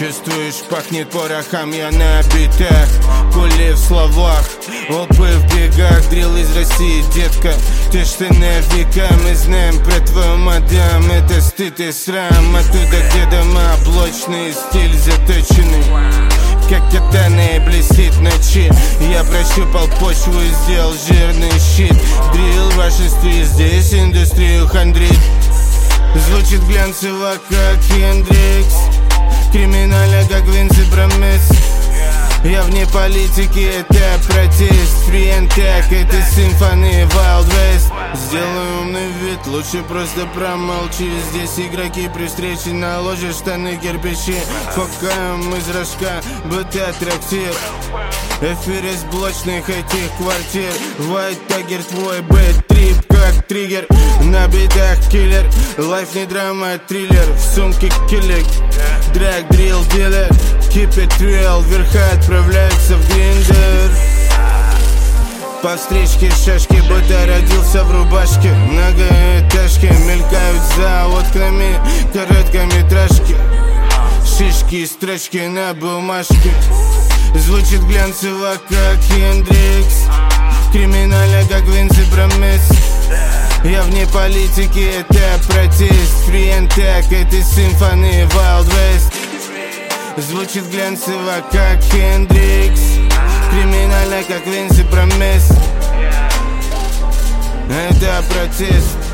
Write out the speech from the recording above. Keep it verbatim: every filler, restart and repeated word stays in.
Чувствуешь, пахнет порохом, я на битах. Пули в словах, опы в бегах. Дрил из России, детка, ты ж ты на века. Мы знаем про твою мадам, это стыд и срам. Оттуда, где дома блочный, стиль заточенный, как катана и блестит в ночи. Я прощупал почву и сделал жирный щит. Дрил в вашестве, здесь индустрию хандрит. Звучит глянцево, как Хендрикс, криминально, как Винси Промис. Я вне политики, это протест. Free and tech, это симфония Wild West. Сделай умный вид, лучше просто промолчи. Здесь игроки при встрече наложат штаны кирпичи. Фокаем из рожка, будто трактир. Эфир из блочных этих квартир. White Tiger, твой бэт-трип, как триггер. На битах киллер, лайф не драма, а триллер. В сумке киллер, драг, дрил, дилер. Keep it real, верха отправляются в гриндер. По встречке шашки, будто родился в рубашке. Многоэтажки мелькают за окнами короткометражки. Шишки, строчки на бумажке. Звучит глянцево, как Хендрикс, криминально, как Винси Промис. Я вне политики, это протест. Free and tech, это симфония Wild West. Звучит глянцево, как Хендрикс, криминально, как Винси Промис. Это протест.